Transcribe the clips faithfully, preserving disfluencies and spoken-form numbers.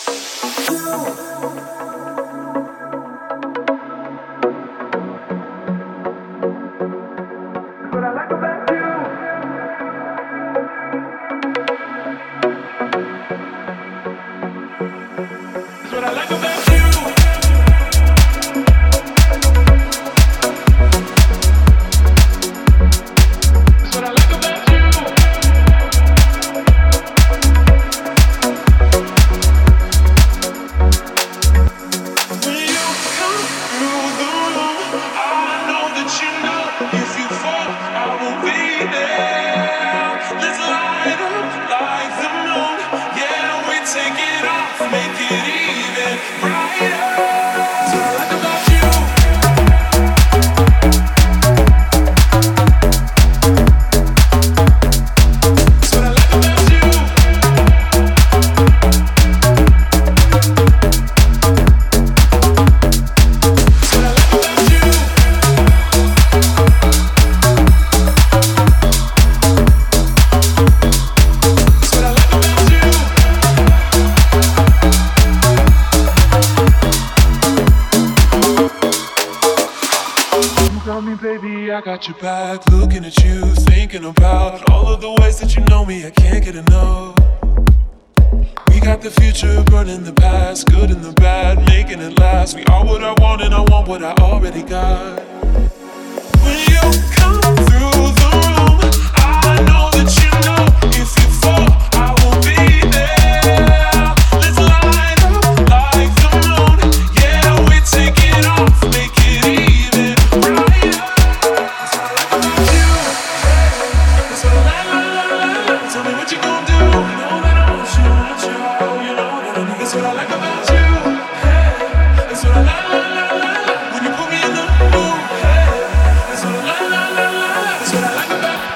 I got your back, looking at you, thinking about all of the ways that you know me, I can't get enough. We got the future, burning the past, good and the bad, making it last. We are what I want and I want what I already got. When you come through the room, I know that you know if you fall, I will be there. Let's light up like the moon, yeah, we take it off, make it even brighter. Tell me what you gon' do. You know that I want you, want you. You know that I need. That's what I like about you. Hey, that's what I like, like, like, like, like. When you put me in the mood. Hey, that's what I like, like, like, like, like. That's what I like about you.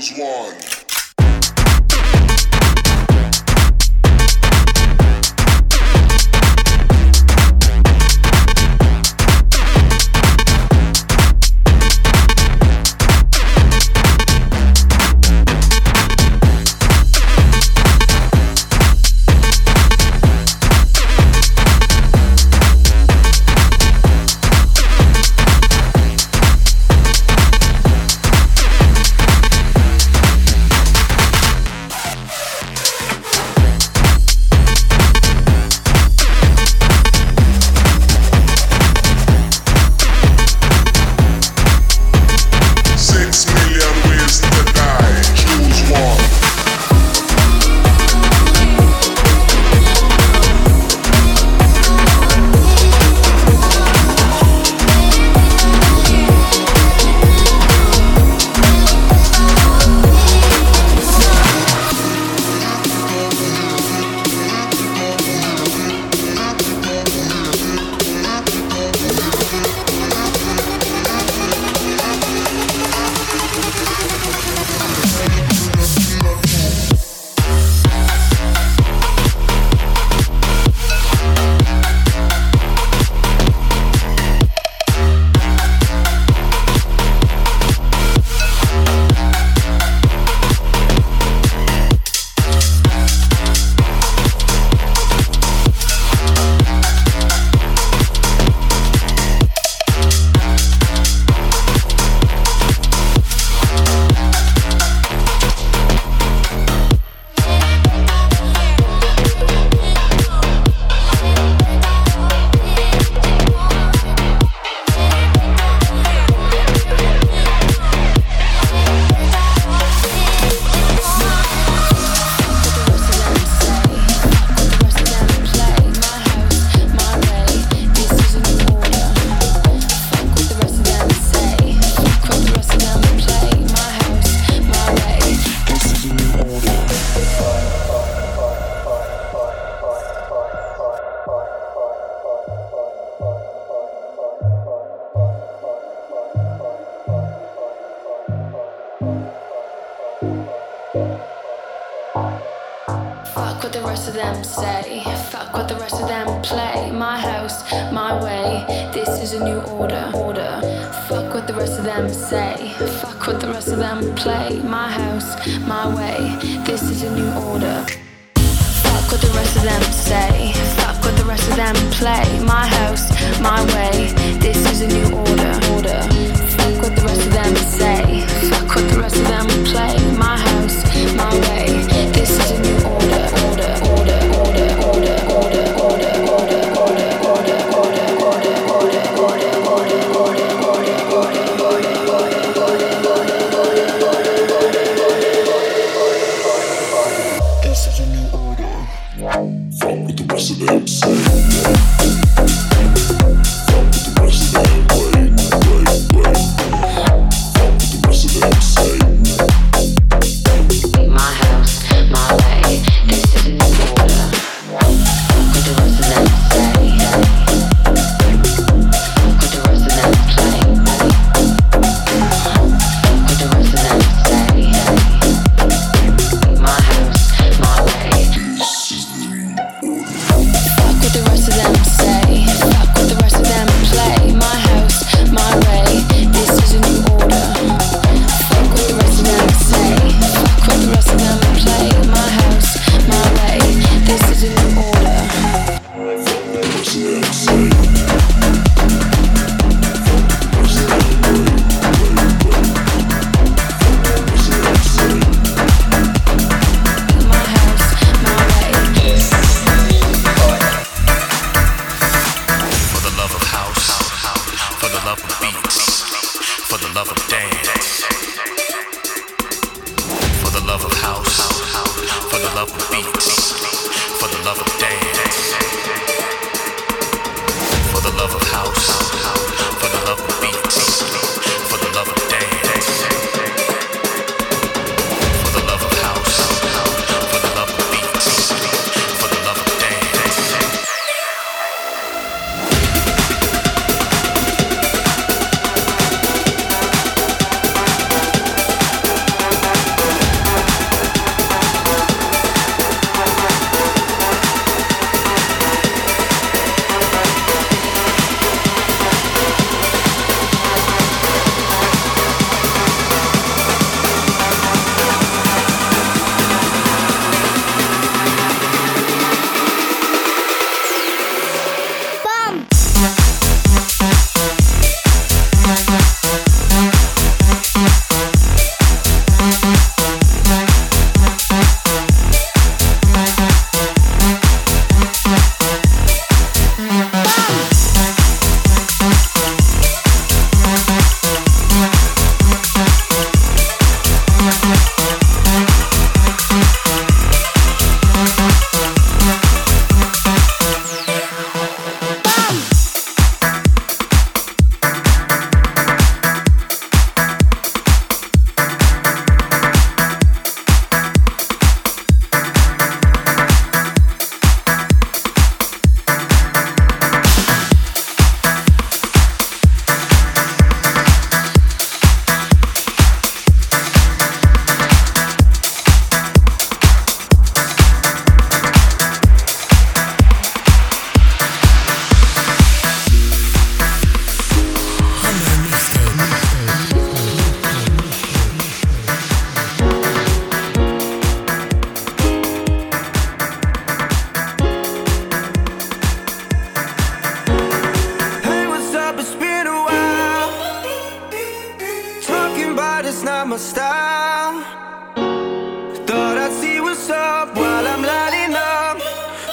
choose one.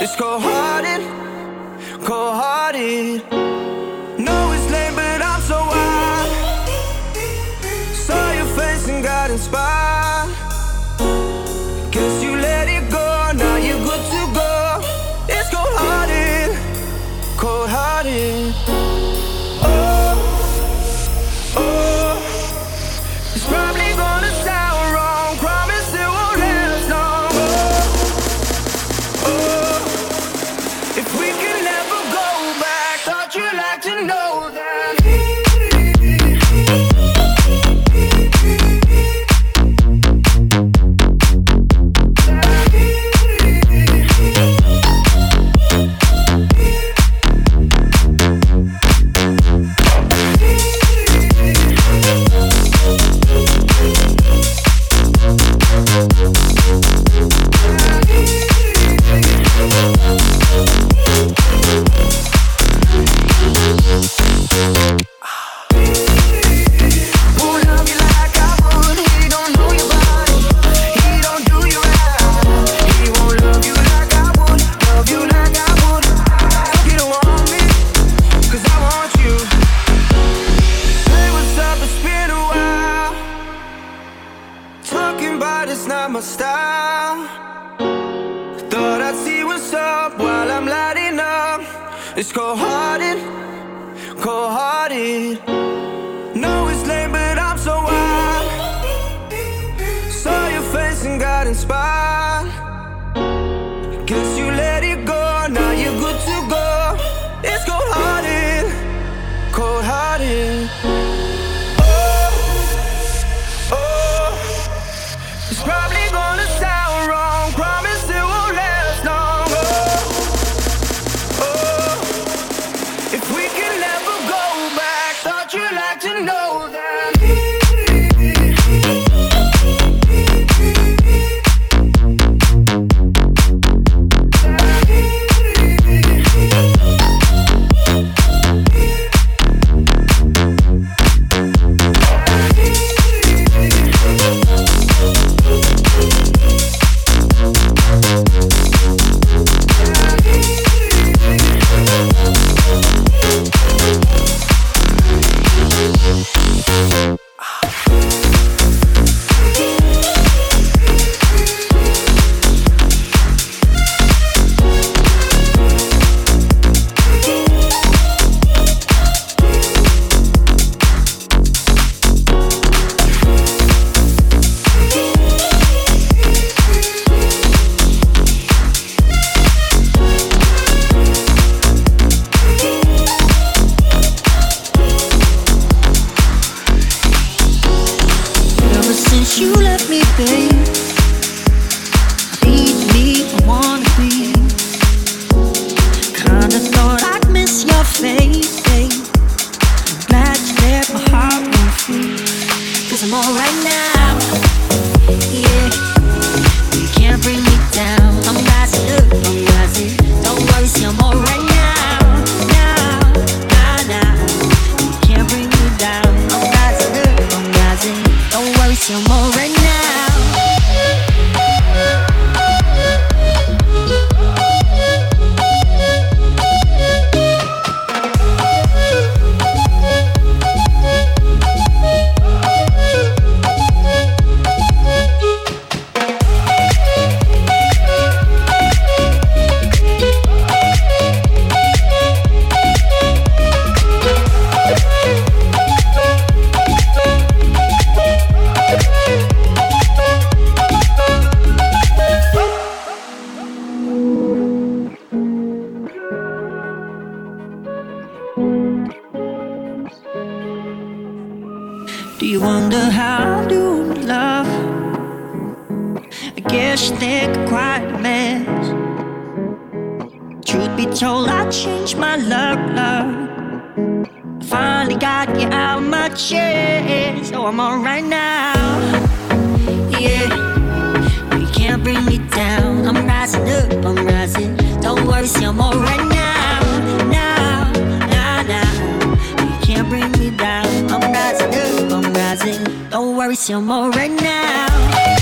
cold-hearted, cold-hearted. Know it's late, but I'm so wild. Saw your face and got inspired. Guess you let it go, now you're good to go. It's cold-hearted, cold-hearted. Oh, oh, it's probably gonna sound wrong. Promise it won't last long. Oh, oh, if we can never go back, thought you'd like to know that. It's cold-hearted, cold-hearted. Know it's late, but I'm so wild. Saw your face and got inspired. Guess you let it go, now you're good to go. It's cold-hearted, cold-hearted. Oh, oh, it's probably gonna sound wrong. Promise it won't last long. Oh, oh, if we can never go back, thought you'd like to know that. Do you wonder how I do love? I guess you think I'm quite a mess. Truth be told, I changed my luck, love. I finally got you out of my chest, so I'm alright now. Yeah, you can't bring me down. I'm rising up, I'm rising. Don't worry, see, I'm alright now. Now, now, now. You can't bring me down. I'm rising up, I'm rising. Don't worry, see, I'm alright now.